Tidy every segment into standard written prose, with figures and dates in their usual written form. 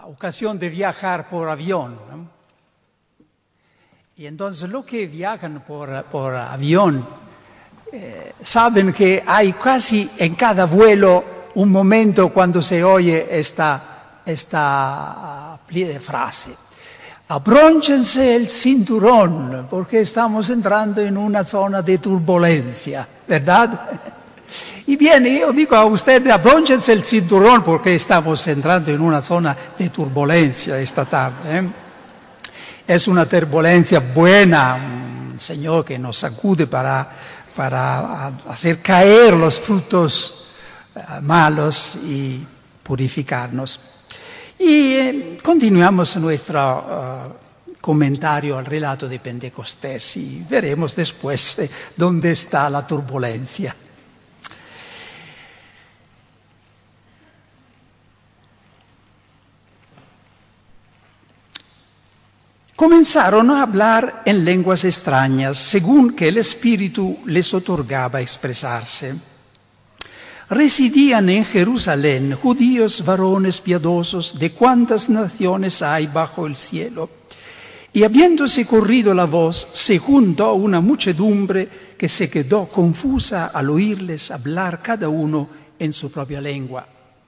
ocasión de viajar por avión, ¿no? Y entonces los que viajan por avión saben que hay casi en cada vuelo un momento cuando se oye esta frase. Abróchense el cinturón porque estamos entrando en una zona de turbulencia, ¿verdad? Y bien, yo digo a ustedes, abróchense el cinturón porque estamos entrando en una zona de turbulencia esta tarde, ¿eh? Es una turbulencia buena, un Señor que nos sacude para hacer caer los frutos malos y purificarnos. Y continuamos nuestro comentario al relato de Pentecostés y veremos después dónde está la turbulencia. Comenzaron a hablar en lenguas extrañas, según que el Espíritu les otorgaba expresarse. Residían en Jerusalén judíos varones piadosos de cuantas naciones hay bajo el cielo. Y habiéndose corrido la voz, se juntó una muchedumbre que se quedó confusa al oírles hablar cada uno en su propia lengua.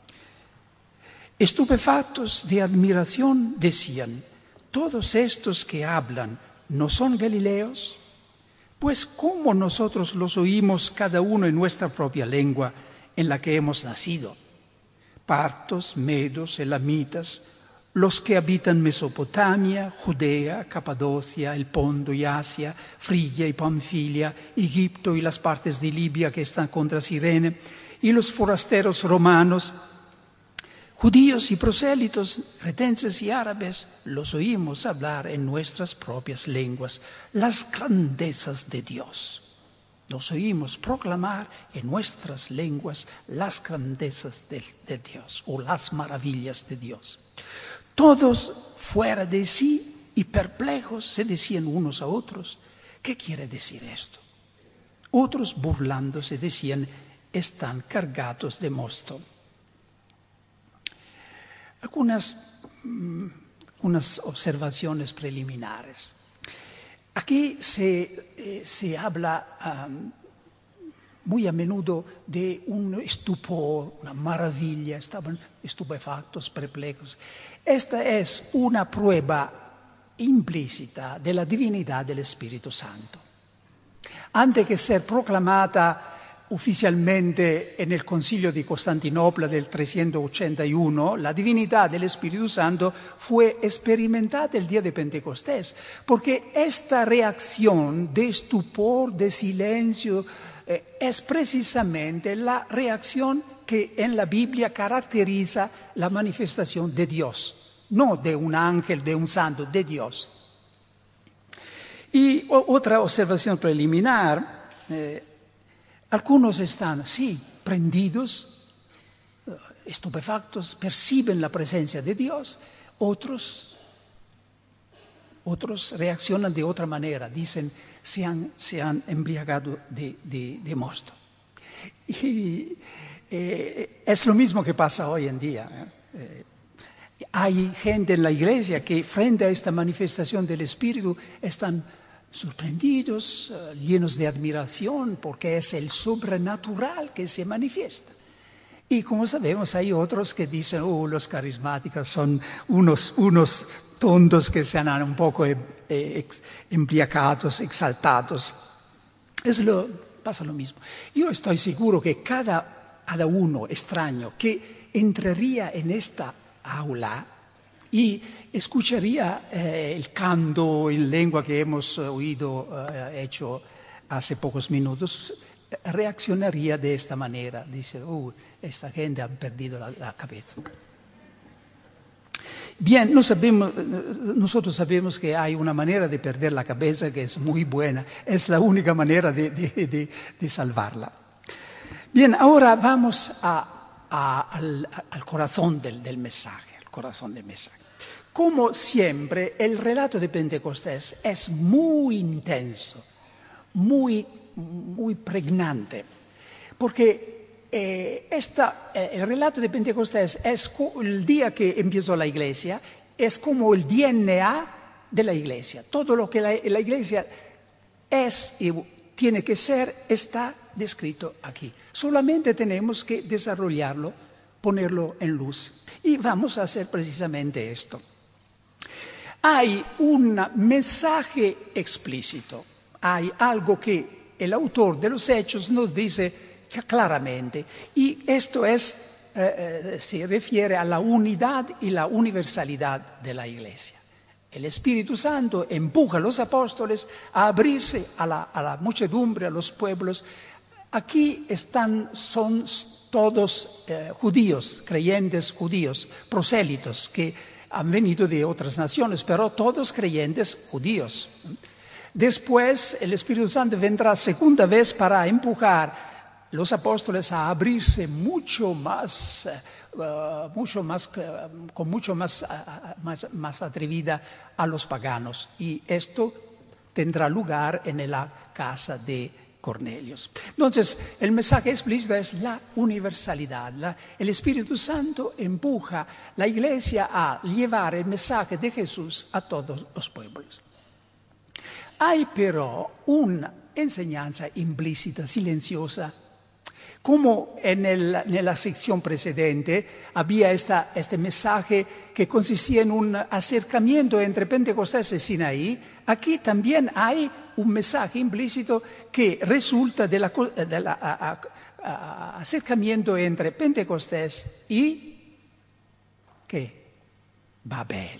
Estupefactos de admiración decían: ¿todos estos que hablan no son galileos? Pues ¿cómo nosotros los oímos cada uno en nuestra propia lengua en la que hemos nacido? Partos, medos, elamitas, los que habitan Mesopotamia, Judea, Capadocia, el Ponto y Asia, Frigia y Panfilia, Egipto y las partes de Libia que están contra Cirene, y los forasteros romanos, judíos y prosélitos, cretenses y árabes, los oímos hablar en nuestras propias lenguas las grandezas de Dios. Los oímos proclamar en nuestras lenguas las grandezas de Dios o las maravillas de Dios. Todos fuera de sí y perplejos se decían unos a otros: ¿qué quiere decir esto? Otros burlándose decían: están cargados de mosto. Unas observaciones preliminares. Aquí se habla muy a menudo de un estupor, una maravilla, estaban estupefactos, perplejos. Esta es una prueba implícita de la divinidad del Espíritu Santo. Antes que ser proclamata ufficialmente en el Concilio de Constantinopla del 381, la divinidad del Espíritu Santo fue experimentada el día de Pentecostés, porque esta reacción de estupor, de silencio, es precisamente la reacción que en la Biblia caracteriza la manifestación de Dios, no de un ángel, de un santo, de Dios. Y otra observación preliminar, algunos están, sí, prendidos, estupefactos, perciben la presencia de Dios. Otros reaccionan de otra manera, dicen, se han embriagado de mosto. Y es lo mismo que pasa hoy en día. Hay gente en la iglesia que frente a esta manifestación del Espíritu están sorprendidos, llenos de admiración, porque es el sobrenatural que se manifiesta. Y como sabemos, hay otros que dicen: los carismáticos son unos tontos que se han un poco embriagados, exaltados. Pasa lo mismo. Yo estoy seguro que cada uno extraño que entraría en esta aula y escucharía el canto en lengua que hemos oído hecho hace pocos minutos, reaccionaría de esta manera. Dice: esta gente ha perdido la cabeza. Bien, nosotros sabemos que hay una manera de perder la cabeza que es muy buena. Es la única manera de salvarla. Bien, ahora vamos al corazón del mensaje. Como siempre, el relato de Pentecostés es muy intenso, muy pregnante, porque el relato de Pentecostés es el día que empezó la iglesia, es como el DNA de la iglesia. Todo lo que la iglesia es y tiene que ser está descrito aquí. Solamente tenemos que desarrollarlo, ponerlo en luz. Y vamos a hacer precisamente esto. Hay un mensaje explícito, hay algo que el autor de los Hechos nos dice claramente, y esto se refiere a la unidad y la universalidad de la Iglesia. El Espíritu Santo empuja a los apóstoles a abrirse a la muchedumbre, a los pueblos. Aquí son todos judíos, creyentes judíos, prosélitos, que han venido de otras naciones, pero todos creyentes judíos. Después el Espíritu Santo vendrá segunda vez para empujar a los apóstoles a abrirse con mucho más atrevida a los paganos. Y esto tendrá lugar en la casa de Cornelio. Entonces, el mensaje explícito es la universalidad. El Espíritu Santo empuja a la Iglesia a llevar el mensaje de Jesús a todos los pueblos. Hay pero una enseñanza implícita, silenciosa. Como en la sección precedente había este mensaje que consistía en un acercamiento entre Pentecostés y Sinaí, aquí también hay un mensaje implícito que resulta del acercamiento entre Pentecostés y ¿qué? Babel.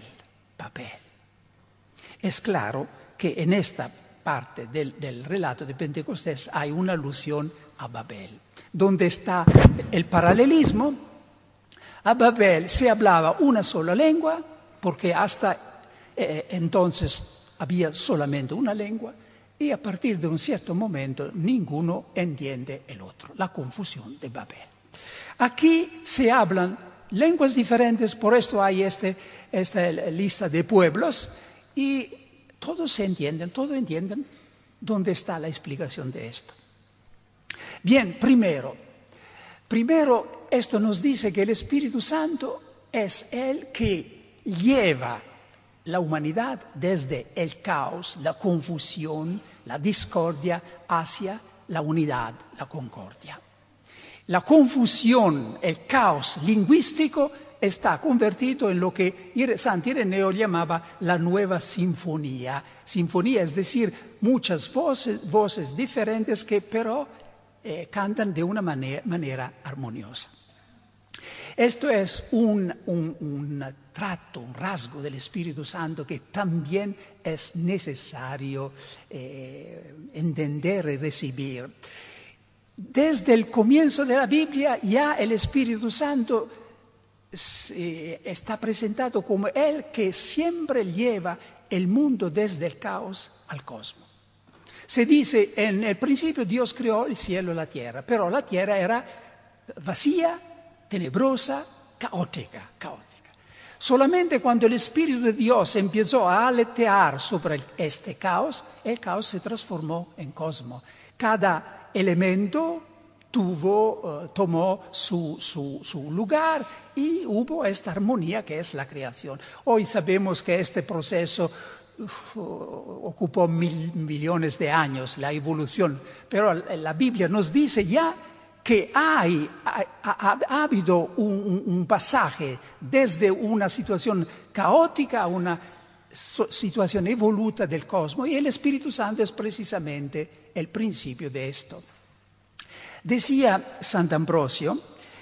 Es claro que en esta parte del relato de Pentecostés hay una alusión a Babel. Donde está el paralelismo, a Babel se hablaba una sola lengua, porque hasta entonces había solamente una lengua, y a partir de un cierto momento ninguno entiende el otro, la confusión de Babel. Aquí se hablan lenguas diferentes, por esto hay esta lista de pueblos, y todos entienden dónde está la explicación de esto. Bien, primero, esto nos dice que el Espíritu Santo es el que lleva la humanidad desde el caos, la confusión, la discordia, hacia la unidad, la concordia. La confusión, el caos lingüístico está convertido en lo que Santo Ireneo llamaba la nueva sinfonía. Sinfonía, es decir, muchas voces diferentes que pero cantan de una manera armoniosa. Esto es un trato, un rasgo del Espíritu Santo que también es necesario entender y recibir. Desde el comienzo de la Biblia ya el Espíritu Santo está presentado como el que siempre lleva el mundo desde el caos al cosmos. Se dice, en el principio Dios creó el cielo y la tierra, pero la tierra era vacía, tenebrosa, caótica. Solamente cuando el Espíritu de Dios empezó a aletear sobre este caos, el caos se transformó en cosmos. Cada elemento tomó su lugar y hubo esta armonía que es la creación. Hoy sabemos que este proceso ocupó millones de años, la evolución, pero la Biblia nos dice ya que ha habido un pasaje desde una situación caótica a una situación evoluta del cosmos, y el Espíritu Santo es precisamente el principio de esto. Decía Sant'Ambrosio,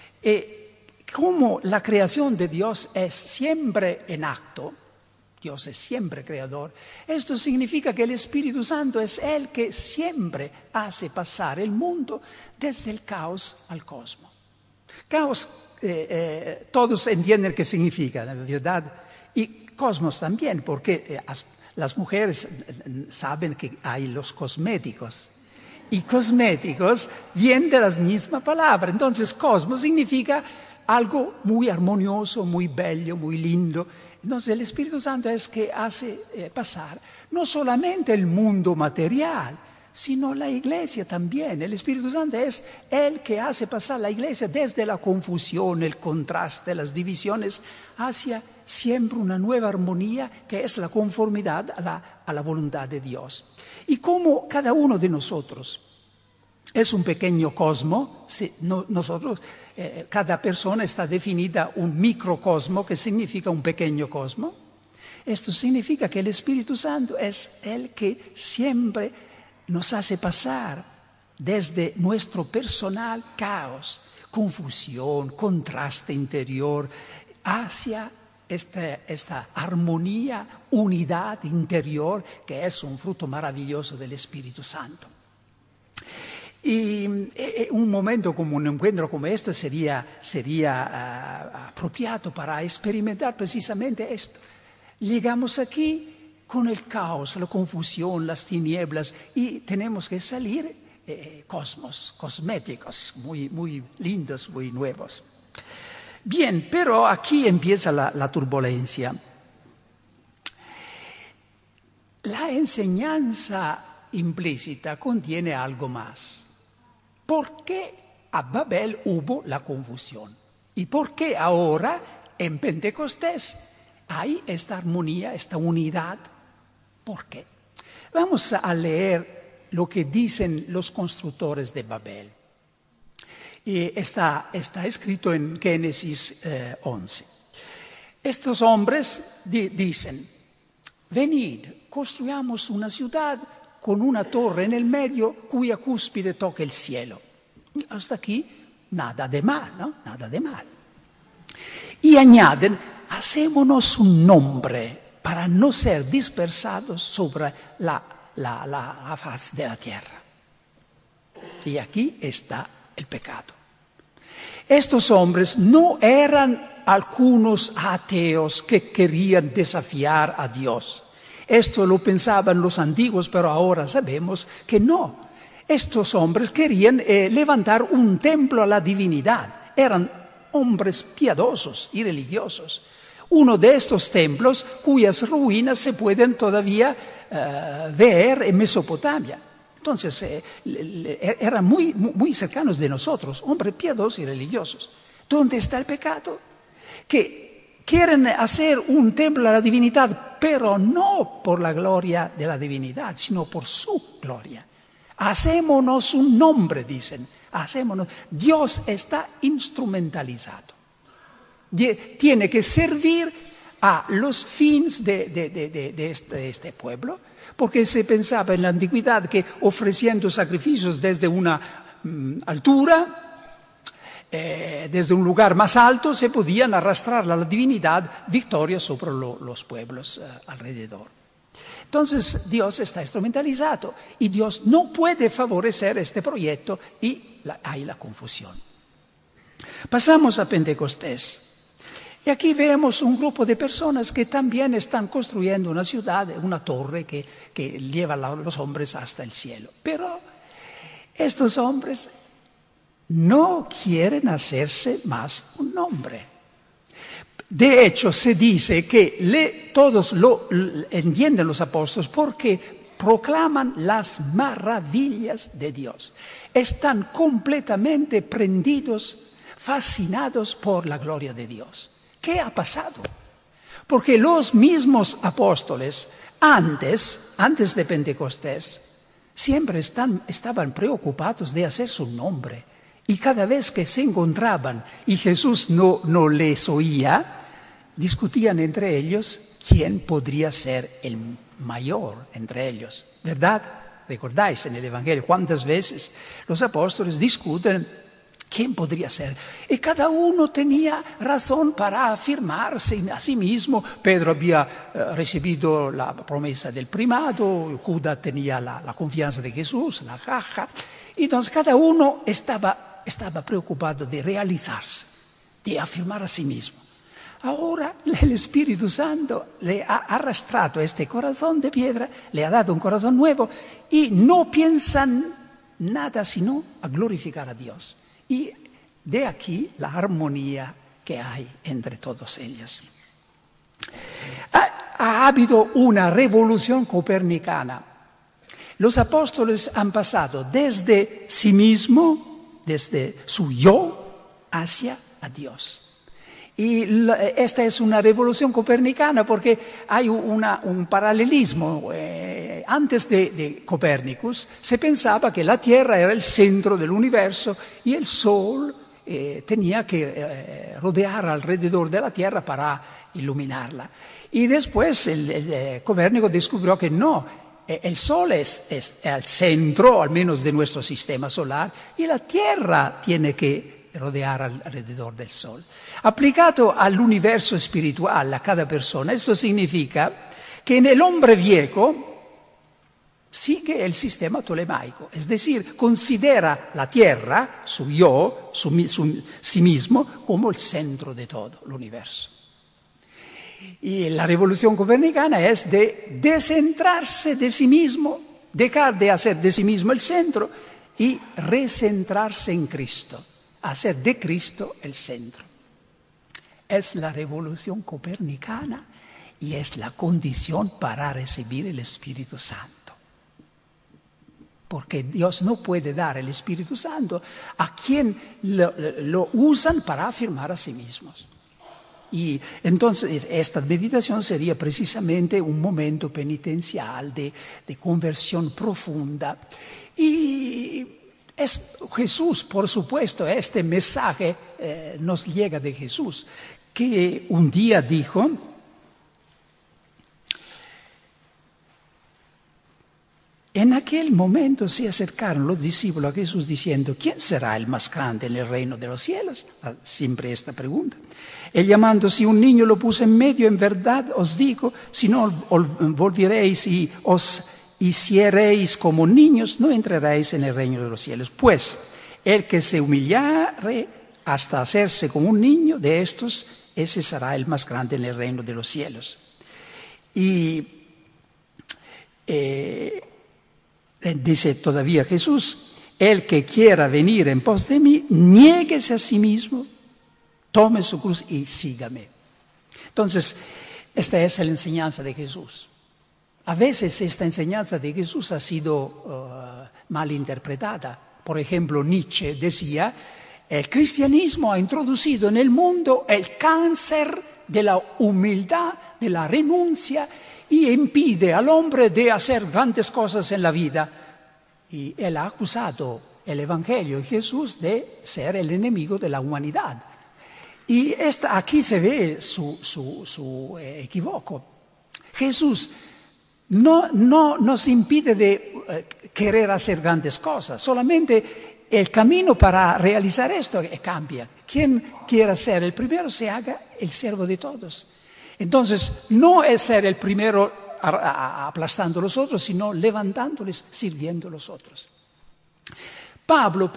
como la creación de Dios es siempre en acto, Dios es siempre creador, esto significa que el Espíritu Santo es el que siempre hace pasar el mundo desde el caos al cosmos. Caos, todos entienden qué significa, ¿verdad? Y cosmos también, porque las mujeres saben que hay los cosméticos. Y cosméticos vienen de la misma palabra. Entonces, cosmos significa algo muy armonioso, muy bello, muy lindo. Entonces, el Espíritu Santo es que hace pasar no solamente el mundo material, sino la Iglesia también. El Espíritu Santo es el que hace pasar la Iglesia desde la confusión, el contraste, las divisiones, hacia siempre una nueva armonía que es la conformidad a la voluntad de Dios. Y como cada uno de nosotros es un pequeño cosmo, cada persona está definida un microcosmo, que significa un pequeño cosmo. Esto significa que el Espíritu Santo es el que siempre nos hace pasar desde nuestro personal caos, confusión, contraste interior, hacia esta armonía, unidad interior, que es un fruto maravilloso del Espíritu Santo. Y un momento como un encuentro como este sería apropiado para experimentar precisamente esto. Llegamos aquí con el caos, la confusión, las tinieblas, y tenemos que salir cosméticos, muy lindos, muy nuevos. Bien, pero aquí empieza la turbulencia. La enseñanza implícita contiene algo más. ¿Por qué a Babel hubo la confusión? ¿Y por qué ahora en Pentecostés hay esta armonía, esta unidad? ¿Por qué? Vamos a leer lo que dicen los constructores de Babel. Y está escrito en Génesis 11. Estos hombres dicen: venid, construyamos una ciudad con una torre en el medio cuya cúspide toque el cielo. Hasta aquí nada de mal, ¿no? Nada de mal. Y añaden: hacémonos un nombre para no ser dispersados sobre la faz de la tierra. Y aquí está el pecado. Estos hombres no eran algunos ateos que querían desafiar a Dios. Esto lo pensaban los antiguos, pero ahora sabemos que no. Estos hombres querían levantar un templo a la divinidad. Eran hombres piadosos y religiosos. Uno de estos templos cuyas ruinas se pueden todavía ver en Mesopotamia. Entonces eran muy cercanos de nosotros, hombres piadosos y religiosos. ¿Dónde está el pecado? Que quieren hacer un templo a la divinidad, pero no por la gloria de la divinidad, sino por su gloria. Hacémonos un nombre, dicen. Dios está instrumentalizado. Tiene que servir a los fines de este pueblo, porque se pensaba en la antigüedad que ofreciendo sacrificios desde una altura, desde un lugar más alto, se podían arrastrar a la divinidad victoria sobre los pueblos alrededor. Entonces Dios está instrumentalizado y Dios no puede favorecer este proyecto y hay la confusión. Pasamos a Pentecostés. Y aquí vemos un grupo de personas que también están construyendo una ciudad, una torre que lleva a los hombres hasta el cielo. Pero estos hombres no quieren hacerse más un nombre. De hecho, se dice que todos lo entienden los apóstoles porque proclaman las maravillas de Dios. Están completamente prendidos, fascinados por la gloria de Dios. ¿Qué ha pasado? Porque los mismos apóstoles, antes de Pentecostés, siempre estaban preocupados de hacer su nombre. Y cada vez que se encontraban y Jesús no les oía, discutían entre ellos quién podría ser el mayor entre ellos. ¿Verdad? ¿Recordáis en el Evangelio cuántas veces los apóstoles discuten quién podría ser? Y cada uno tenía razón para afirmarse a sí mismo. Pedro había recibido la promesa del primado, Judas tenía la confianza de Jesús, la caja. Y entonces cada uno estaba preocupado de realizarse, de afirmar a sí mismo. Ahora el Espíritu Santo le ha arrastrado este corazón de piedra, le ha dado un corazón nuevo y no piensan nada sino a glorificar a Dios. Y de aquí la armonía que hay entre todos ellos. Ha habido una revolución copernicana. Los apóstoles han pasado desde sí mismo, desde su yo, hacia a Dios. Y esta es una revolución copernicana porque hay un paralelismo. Antes de Copérnicus se pensaba que la Tierra era el centro del universo y el Sol tenía que rodear alrededor de la Tierra para iluminarla. Y después Copérnico descubrió que no, el Sol es el centro, al menos de nuestro sistema solar, y la Tierra tiene que rodear alrededor del Sol. Aplicado al universo espiritual, a cada persona, eso significa que en el hombre viejo sigue el sistema tolemaico, es decir, considera la Tierra, su yo, sí mismo, como el centro de todo el universo. Y la revolución copernicana es de descentrarse de sí mismo, dejar de hacer de sí mismo el centro y recentrarse en Cristo, hacer de Cristo el centro. Es la revolución copernicana y es la condición para recibir el Espíritu Santo. Porque Dios no puede dar el Espíritu Santo a quien lo usan para afirmar a sí mismos. Y entonces esta meditación sería precisamente un momento penitencial de conversión profunda. Y es Jesús, por supuesto, este mensaje nos llega de Jesús, que un día dijo: en aquel momento se acercaron los discípulos a Jesús diciendo: ¿quién será el más grande en el reino de los cielos? Siempre esta pregunta. Él, llamándose un niño, lo puso en medio: en verdad os digo, si no volviereis y os hiciereis como niños, no entraréis en el reino de los cielos. Pues el que se humillare hasta hacerse como un niño, de estos, ese será el más grande en el reino de los cielos. Y dice todavía Jesús: el que quiera venir en pos de mí, niéguese a sí mismo, tome su cruz y sígame. Entonces, esta es la enseñanza de Jesús. A veces esta enseñanza de Jesús ha sido mal interpretada. Por ejemplo, Nietzsche decía: el cristianismo ha introducido en el mundo el cáncer de la humildad, de la renuncia, y impide al hombre de hacer grandes cosas en la vida. Y él ha acusado el Evangelio y Jesús de ser el enemigo de la humanidad. Y aquí se ve su equívoco. Jesús no nos impide de querer hacer grandes cosas, solamente el camino para realizar esto cambia. Quien quiera ser el primero se haga el siervo de todos. Entonces, no es ser el primero aplastando a los otros, sino levantándoles, sirviendo a los otros. Pablo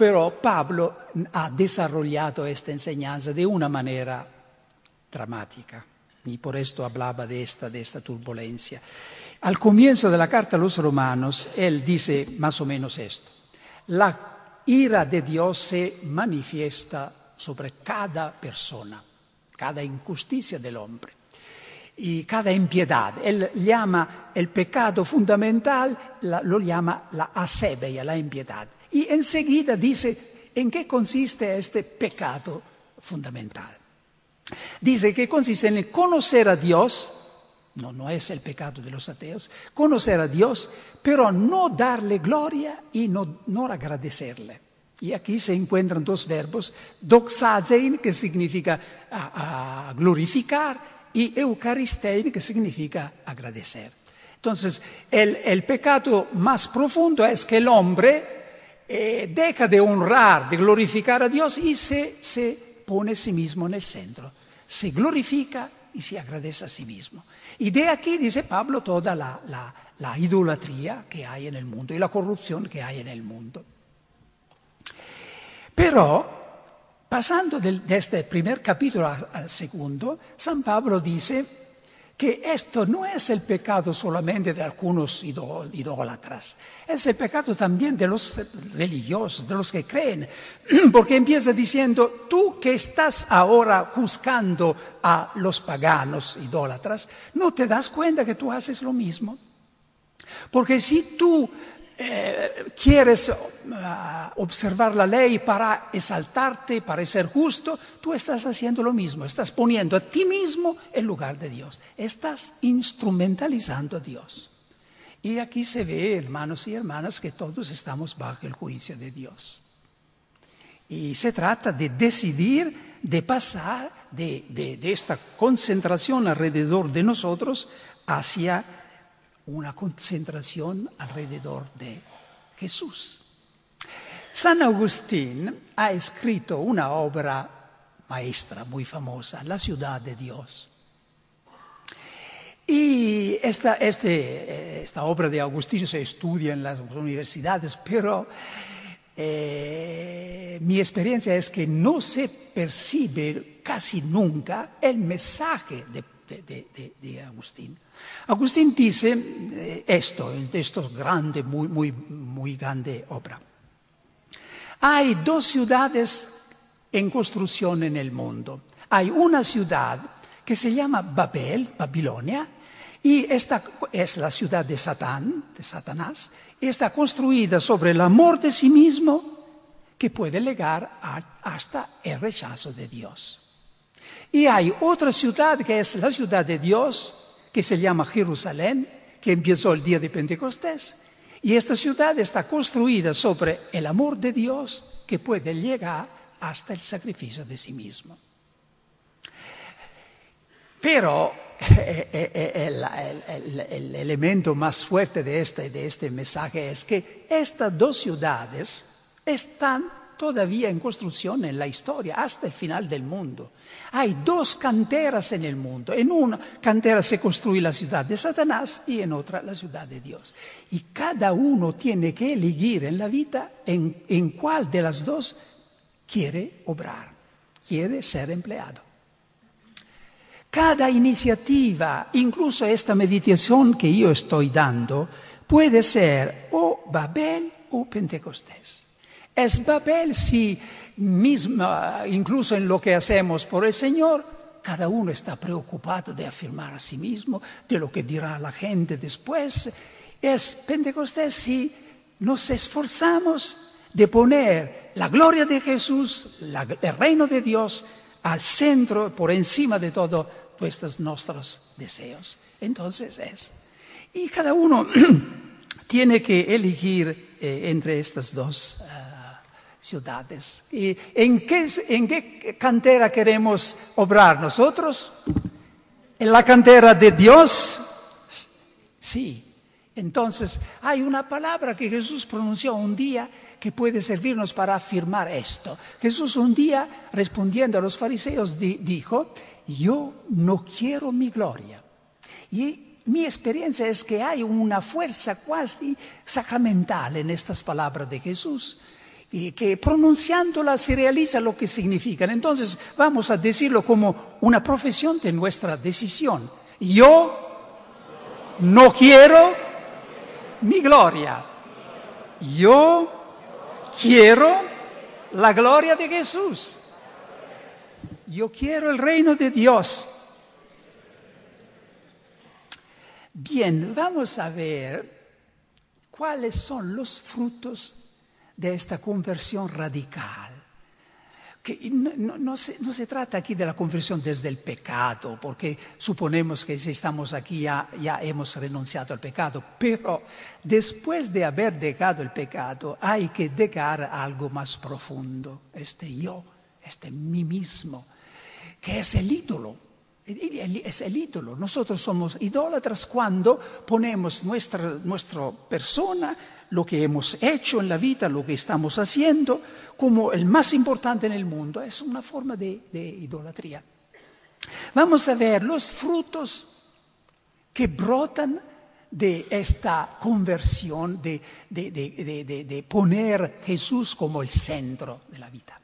ha desarrollado esta enseñanza de una manera dramática, y por esto hablaba de esta turbulencia. Al comienzo de la carta a los romanos, él dice más o menos esto: la ira de Dios se manifiesta sobre cada persona, cada injusticia del hombre y cada impiedad. Él llama el pecado fundamental, lo llama la asebeia, la impiedad. Y enseguida dice en qué consiste este pecado fundamental. Dice que consiste en el conocer a Dios, no es el pecado de los ateos, conocer a Dios, pero no darle gloria y no agradecerle. Y aquí se encuentran dos verbos: doxazein, que significa glorificar, y eucaristein, que significa agradecer. Entonces, el pecado más profundo es que el hombre deja de honrar, de glorificar a Dios y se pone a sí mismo en el centro. Se glorifica y se agradece a sí mismo. Y de aquí, dice Pablo, toda la idolatría que hay en el mundo y la corrupción que hay en el mundo. Pero, pasando de este primer capítulo al segundo, San Pablo dice que esto no es el pecado solamente de algunos idólatras, es el pecado también de los religiosos, de los que creen, porque empieza diciendo: tú que estás ahora juzgando a los paganos idólatras, ¿no te das cuenta que tú haces lo mismo? Porque si tú quieres observar la ley para exaltarte, para ser justo, tú estás haciendo lo mismo, estás poniendo a ti mismo en lugar de Dios, estás instrumentalizando a Dios. Y aquí se ve, hermanos y hermanas, que todos estamos bajo el juicio de Dios. Y se trata de decidir, de pasar de esta concentración alrededor de nosotros hacia una concentración alrededor de Jesús. San Agustín ha escrito una obra maestra muy famosa, La ciudad de Dios. Y esta obra de Agustín se estudia en las universidades, pero mi experiencia es que no se percibe casi nunca el mensaje de Agustín. Agustín dice esto grande, muy grande obra. Hay dos ciudades en construcción en el mundo. Hay una ciudad que se llama Babilonia, y esta es la ciudad de Satanás, y está construida sobre el amor de sí mismo que puede llegar hasta el rechazo de Dios. Y hay otra ciudad que es la ciudad de Dios, que se llama Jerusalén, que empezó el día de Pentecostés. Y esta ciudad está construida sobre el amor de Dios que puede llegar hasta el sacrificio de sí mismo. Pero el elemento más fuerte de este mensaje es que estas dos ciudades están todavía en construcción en la historia hasta el final del mundo. Hay dos canteras en el mundo. En una cantera se construye la ciudad de Satanás y en otra la ciudad de Dios. Y cada uno tiene que elegir en la vida en cuál de las dos quiere obrar, quiere ser empleado. Cada iniciativa, incluso esta meditación que yo estoy dando, puede ser o Babel o Pentecostés. Es Babel si misma, incluso en lo que hacemos por el Señor, cada uno está preocupado de afirmar a sí mismo, de lo que dirá la gente después. Es Pentecostés si nos esforzamos de poner la gloria de Jesús, el reino de Dios, al centro, por encima de todo nuestros deseos. Entonces es. Y cada uno tiene que elegir entre estas dos ciudades. ¿Y en qué cantera queremos obrar nosotros? ¿En la cantera de Dios? Sí. Entonces hay una palabra que Jesús pronunció un día que puede servirnos para afirmar esto. Jesús un día, respondiendo a los fariseos, dijo: yo no quiero mi gloria. Y mi experiencia es que hay una fuerza casi sacramental en estas palabras de Jesús, y que pronunciándolas se realiza lo que significan. Entonces vamos a decirlo como una profesión de nuestra decisión. Yo no quiero mi gloria. Yo quiero la gloria de Jesús. Yo quiero el reino de Dios. Bien, vamos a ver cuáles son los frutos de esta conversión radical. Que no se trata aquí de la conversión desde el pecado, porque suponemos que si estamos aquí ya hemos renunciado al pecado, pero después de haber dejado el pecado hay que dejar algo más profundo, yo, mí mismo, que es el ídolo. Es el ídolo. Nosotros somos idólatras cuando ponemos nuestra persona, lo que hemos hecho en la vida, lo que estamos haciendo, como el más importante en el mundo. Es una forma de idolatría. Vamos a ver los frutos que brotan de esta conversión, de poner Jesús como el centro de la vida.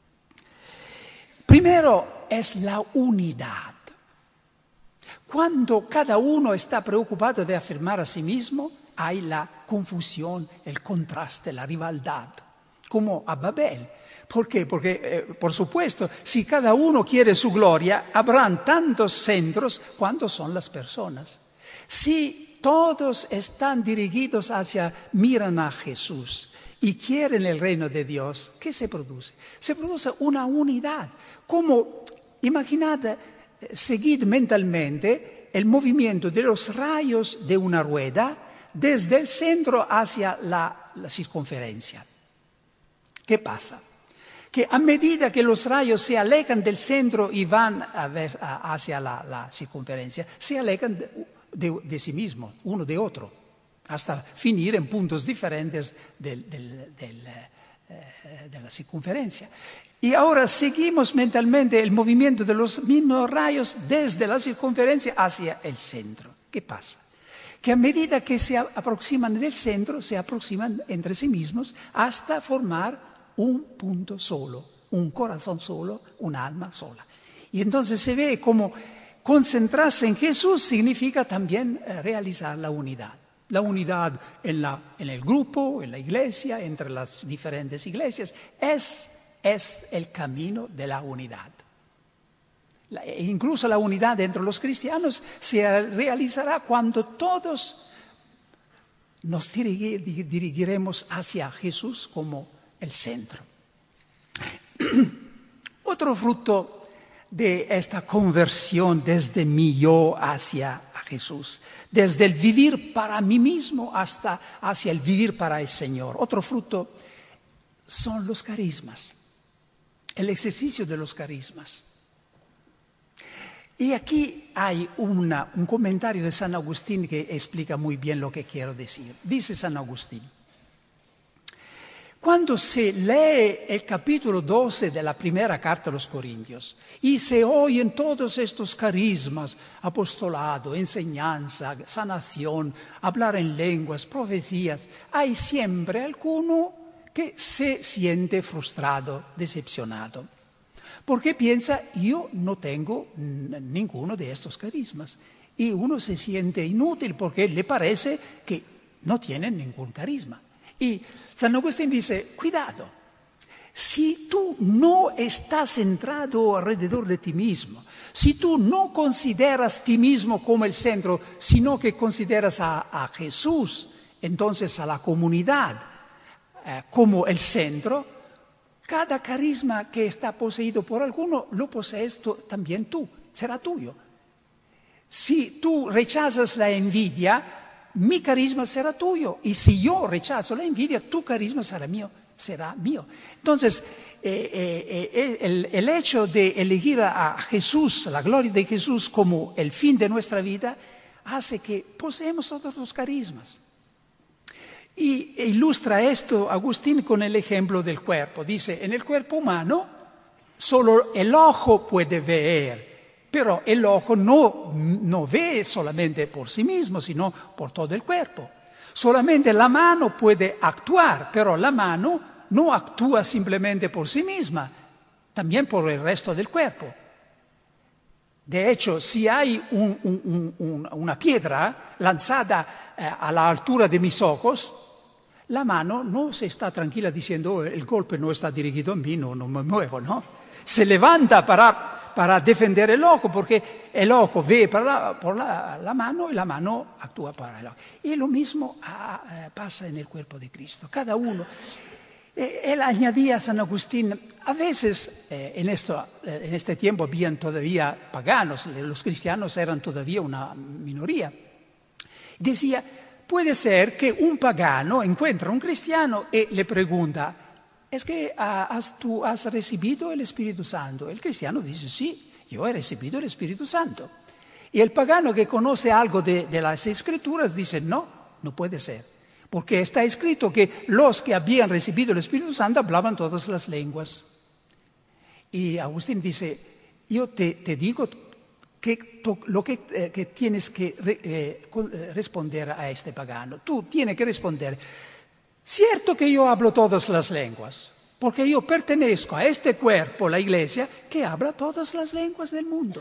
Primero es la unidad. Cuando cada uno está preocupado de afirmar a sí mismo, hay la confusión, el contraste, la rivalidad, como a Babel. ¿Por qué? Porque, por supuesto, si cada uno quiere su gloria, habrán tantos centros cuanto son las personas. Si todos están dirigidos miran a Jesús y quieren el reino de Dios, ¿qué se produce? Se produce una unidad. Imaginad, seguid mentalmente el movimiento de los rayos de una rueda desde el centro hacia la circunferencia. ¿Qué pasa? Que a medida que los rayos se alejan del centro y van hacia la circunferencia, se alejan de sí mismos, uno de otro, hasta finir en puntos diferentes de la circunferencia. Y ahora seguimos mentalmente el movimiento de los mismos rayos desde la circunferencia hacia el centro. ¿Qué pasa? Que a medida que se aproximan del centro, se aproximan entre sí mismos hasta formar un punto solo, un corazón solo, un alma sola. Y entonces se ve como concentrarse en Jesús significa también realizar la unidad. La unidad en el grupo, en la iglesia, entre las diferentes iglesias, es el camino de la unidad. Incluso la unidad entre los cristianos se realizará cuando todos nos dirigiremos hacia Jesús como el centro. Otro fruto de esta conversión desde mi yo hacia Jesús, desde el vivir para mí mismo hacia el vivir para el Señor. Otro fruto son los carismas, el ejercicio de los carismas. Y aquí hay un comentario de San Agustín que explica muy bien lo que quiero decir. Dice San Agustín: cuando se lee el capítulo 12 de la primera carta a los Corintios y se oyen todos estos carismas, apostolado, enseñanza, sanación, hablar en lenguas, profecías, hay siempre alguno que se siente frustrado, decepcionado, porque piensa, yo no tengo ninguno de estos carismas. Y uno se siente inútil porque le parece que no tiene ningún carisma. Y San Agustín dice, cuidado, si tú no estás centrado alrededor de ti mismo, si tú no consideras ti mismo como el centro, sino que consideras a Jesús, entonces a la comunidad como el centro, cada carisma que está poseído por alguno lo posees también tú, será tuyo. Si tú rechazas la envidia, mi carisma será tuyo. Y si yo rechazo la envidia, tu carisma será mío. Entonces, el hecho de elegir a Jesús, la gloria de Jesús como el fin de nuestra vida, hace que poseemos todos los carismas. Y ilustra esto Agustín con el ejemplo del cuerpo. Dice, en el cuerpo humano solo el ojo puede ver, pero el ojo no ve solamente por sí mismo, sino por todo el cuerpo. Solamente la mano puede actuar, pero la mano no actúa simplemente por sí misma, también por el resto del cuerpo. De hecho, si hay una piedra lanzada a la altura de mis ojos, la mano no se está tranquila diciendo el golpe no está dirigido a mí, no me muevo, ¿no? Se levanta para defender el ojo, porque el ojo ve por la mano y la mano actúa para el ojo. Y lo mismo pasa en el cuerpo de Cristo. Cada uno. Él añadía a San Agustín, a veces en este tiempo habían todavía paganos, los cristianos eran todavía una minoría. Decía, puede ser que un pagano encuentra a un cristiano y le pregunta, ¿es que tú has recibido el Espíritu Santo? El cristiano dice, sí, yo he recibido el Espíritu Santo. Y el pagano que conoce algo de las Escrituras dice, no puede ser. Porque está escrito que los que habían recibido el Espíritu Santo hablaban todas las lenguas. Y Agustín dice, yo te digo que tienes que responder a este pagano. Tú tienes que responder, cierto que yo hablo todas las lenguas, porque yo pertenezco a este cuerpo, la iglesia, que habla todas las lenguas del mundo.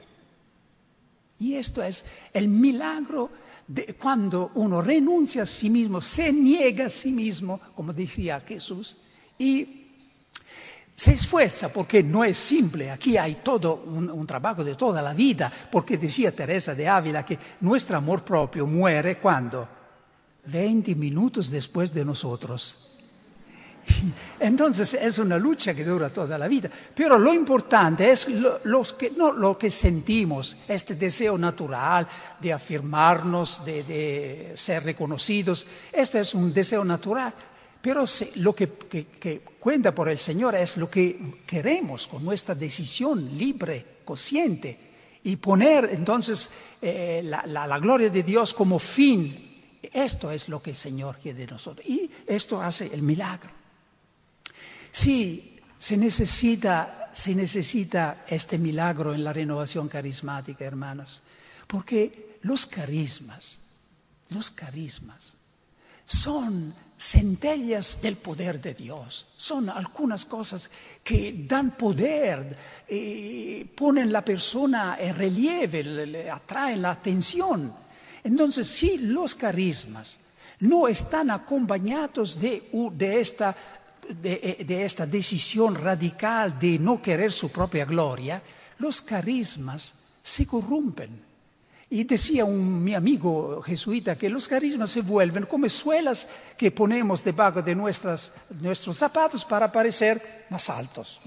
Y esto es el milagro de cuando uno renuncia a sí mismo, se niega a sí mismo, como decía Jesús, y se esfuerza porque no es simple. Aquí hay todo un trabajo de toda la vida, porque decía Teresa de Ávila que nuestro amor propio muere cuando 20 minutos después de nosotros. Entonces es una lucha que dura toda la vida. Pero lo importante es lo que sentimos, este deseo natural de afirmarnos, de ser reconocidos. Esto es un deseo natural. Pero lo que cuenta por el Señor es lo que queremos con nuestra decisión libre, consciente, y poner entonces la gloria de Dios como fin. Esto es lo que el Señor quiere de nosotros. Y esto hace el milagro. Sí, se necesita este milagro en la renovación carismática, hermanos, porque los carismas son centellas del poder de Dios, son algunas cosas que dan poder, ponen la persona en relieve, le atraen la atención. Entonces, si los carismas no están acompañados de esta decisión radical de no querer su propia gloria, los carismas se corrompen. Y decía mi amigo jesuita que los carismas se vuelven como suelas que ponemos debajo de nuestros zapatos para parecer más altos.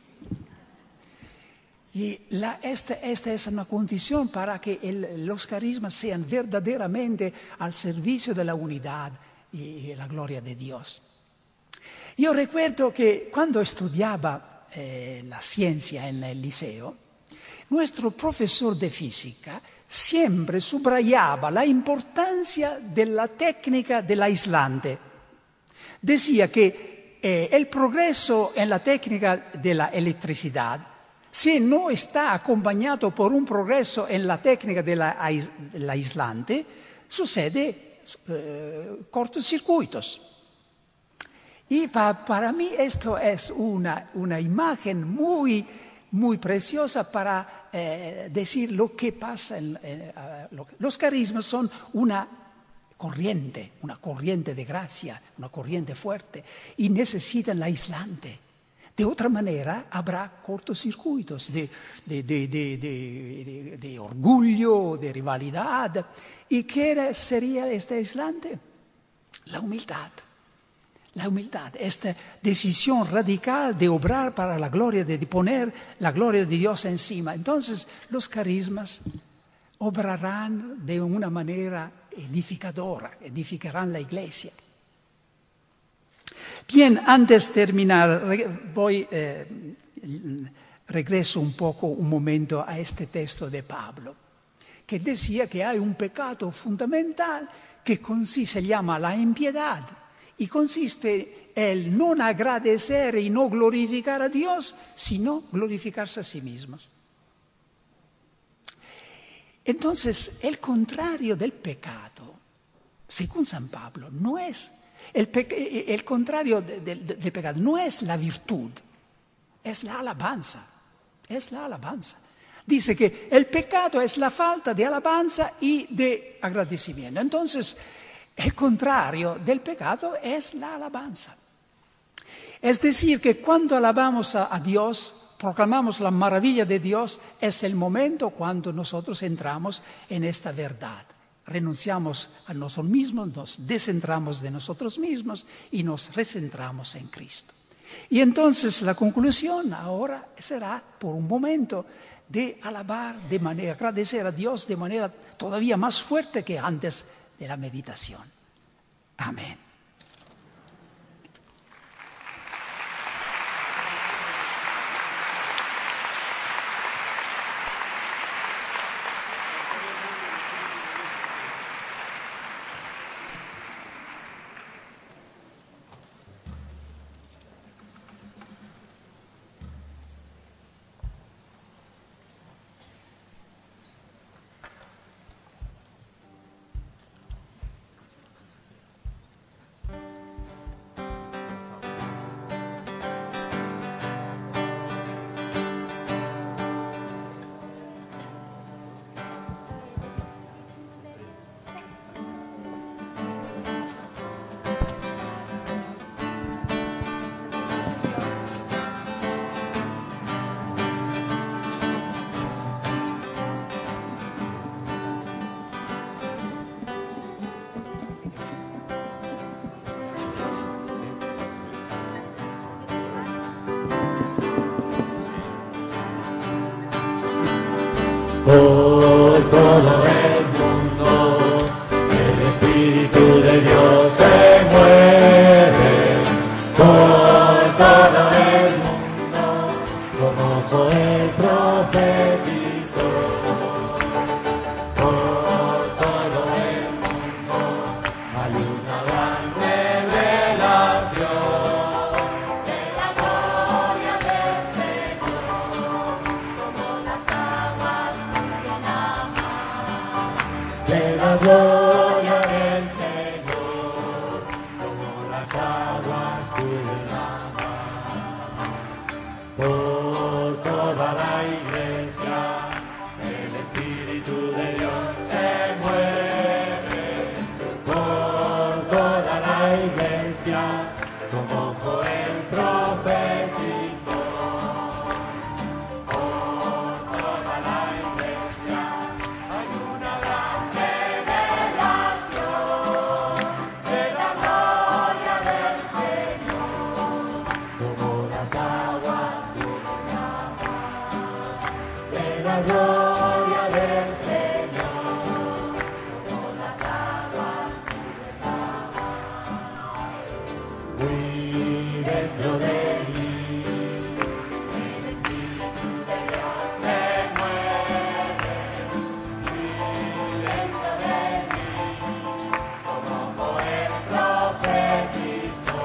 Y esta es una condición para que los carismas sean verdaderamente al servicio de la unidad y la gloria de Dios. Yo recuerdo que cuando estudiaba la ciencia en el liceo, nuestro profesor de física siempre subrayaba la importancia de la técnica del aislante. Decía que el progreso en la técnica de la electricidad, si no está acompañado por un progreso en la técnica del aislante, sucede cortocircuitos. Y para mí esto es una imagen muy, muy preciosa para decir lo que pasa. Los carismas son una corriente de gracia, una corriente fuerte, y necesitan el aislante. De otra manera habrá cortocircuitos de orgullo, de rivalidad. ¿Y qué sería este aislante? La humildad. La humildad, esta decisión radical de obrar para la gloria, de poner la gloria de Dios encima. Entonces los carismas obrarán de una manera edificadora, edificarán la iglesia. Bien, antes de terminar, regreso un momento a este texto de Pablo, que decía que hay un pecado fundamental que se llama la impiedad. Y consiste en no agradecer y no glorificar a Dios, sino glorificarse a sí mismos. Entonces, el contrario del pecado, según San Pablo, no es el contrario del pecado, no es la virtud, es la alabanza. Es la alabanza. Dice que el pecado es la falta de alabanza y de agradecimiento. Entonces, el contrario del pecado es la alabanza. Es decir, que cuando alabamos a Dios, proclamamos la maravilla de Dios, es el momento cuando nosotros entramos en esta verdad. Renunciamos a nosotros mismos, nos descentramos de nosotros mismos y nos recentramos en Cristo. Y entonces la conclusión ahora será, por un momento, de agradecer a Dios de manera todavía más fuerte que antes de la meditación. Amén. por todo el mundo. El Espíritu de Dios se mueve por todo el mundo, como Joel profetizó. Por todo el mundo hay una gran revelación de la gloria del Señor, como las aguas fluyen a mar. De la gloria del Señor, como las aguas fluyen a mar. Por toda la iglesia, el Espíritu de Dios se mueve. Por toda la iglesia, como Joel profetizó. Por toda la iglesia hay una gran revelación de la gloria del Señor, como las aguas fluyen a mar. De la gloria del Señor, como las aguas fluyen a mar. Muy dentro de mí, el Espíritu de Dios se mueve. Muy dentro de mí, como Joel profetizó.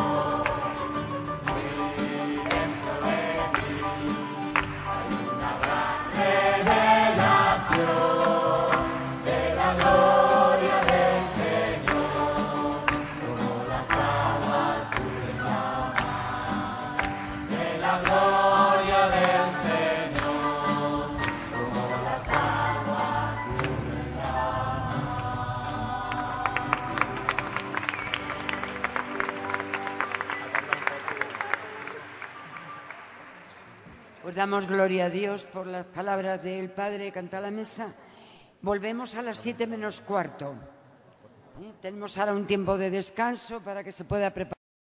Muy dentro de mí hay una gran revelación de la gloria del Señor, como las aguas fluyen a mar. De la gloria del Señor, como las aguas fluyen a Pues damos gloria a Dios por las palabras del Padre. Canta la mesa. Volvemos a las 7 menos cuarto. Tenemos ahora un tiempo de descanso para que se pueda preparar.